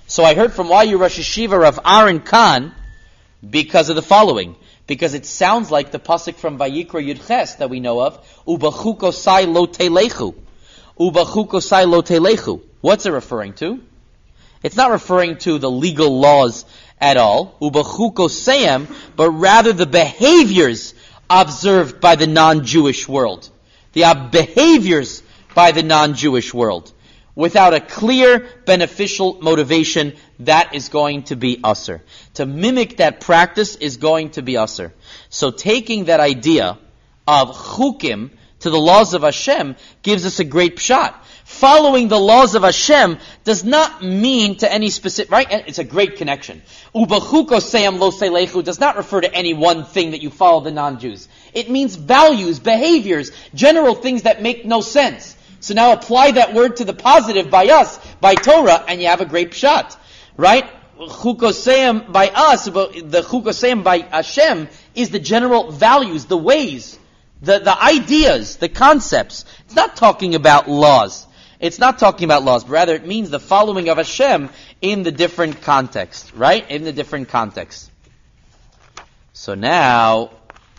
So I heard from why you Rosh Yeshiva of Aaron Khan because of the following. Because it sounds like the pasuk from Vayikra Yud Ches that we know of, Ubachukosai lo telechu. Ubachukosai lo telechu. What's it referring to? It's not referring to the legal laws at all, Ubachukosayim, but rather the behaviors observed by the non-Jewish world. The uh, behaviors by the non-Jewish world. Without a clear, beneficial motivation, that is going to be usher. To mimic that practice is going to be usher. So taking that idea of chukim to the laws of Hashem gives us a great pshat. Following the laws of Hashem does not mean to any specific, right? It's a great connection. Ubachukosayim lo selechu does not refer to any one thing that you follow the non-Jews. It means values, behaviors, general things that make no sense. So now apply that word to the positive by us, by Torah, and you have a great pshat. Right? Chukosayim by us, the chukosayim by Hashem is the general values, the ways, the, the ideas, the concepts. It's not talking about laws. It's not talking about laws, but rather it means the following of Hashem in the different contexts, right? In the different contexts. So now,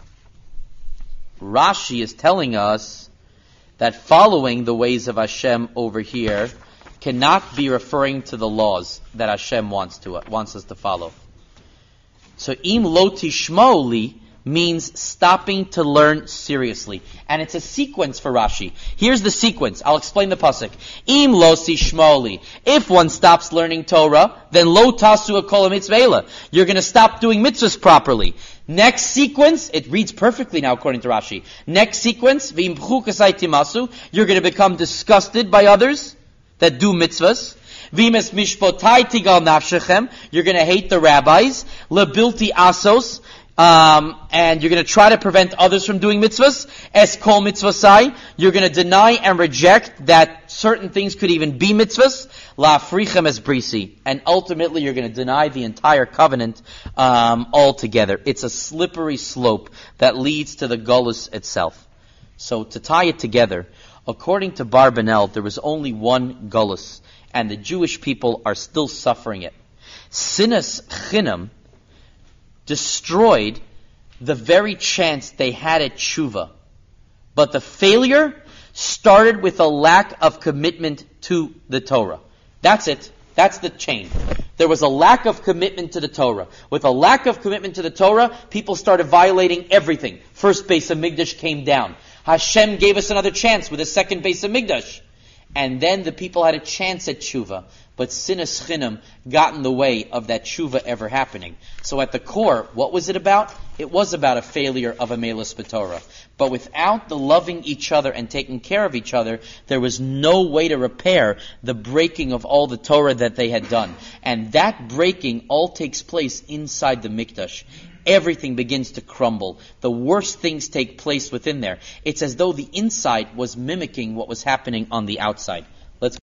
Rashi is telling us that following the ways of Hashem over here cannot be referring to the laws that Hashem wants to wants us to follow. So im lo tishmo li means stopping to learn seriously. And it's a sequence for Rashi. Here's the sequence. I'll explain the pasuk. Im lo tishmo li. If one stops learning Torah, then lo tasu kol mitzvah. You're going to stop doing mitzvahs properly. Next sequence, it reads perfectly now according to Rashi. Next sequence, v'imchu kasai timasu, you're going to become disgusted by others that do mitzvahs. V'mes mishpotai tigal nafshechem, you're going to hate the rabbis. Lebilti asos, um, and you're going to try to prevent others from doing mitzvahs. Es kol mitzvasai, you're going to deny and reject that certain things could even be mitzvahs. La frichem es brisi, and ultimately you're going to deny the entire covenant um, altogether. It's a slippery slope that leads to the Golus itself. So to tie it together, according to Barbanel, there was only one Golus, and the Jewish people are still suffering it. Sinas Chinam destroyed the very chance they had at tshuva, but the failure started with a lack of commitment to the Torah. That's it. That's the chain. There was a lack of commitment to the Torah. With a lack of commitment to the Torah, people started violating everything. First Beis Hamikdash came down. Hashem gave us another chance with a second Beis Hamikdash. And then the people had a chance at tshuva. But sinas chinam got in the way of that tshuva ever happening. So at the core, what was it about? It was about a failure of a Meilus B'Torah. But without the loving each other and taking care of each other, there was no way to repair the breaking of all the Torah that they had done. And that breaking all takes place inside the Mikdash. Everything begins to crumble. The worst things take place within there. It's as though the inside was mimicking what was happening on the outside. Let's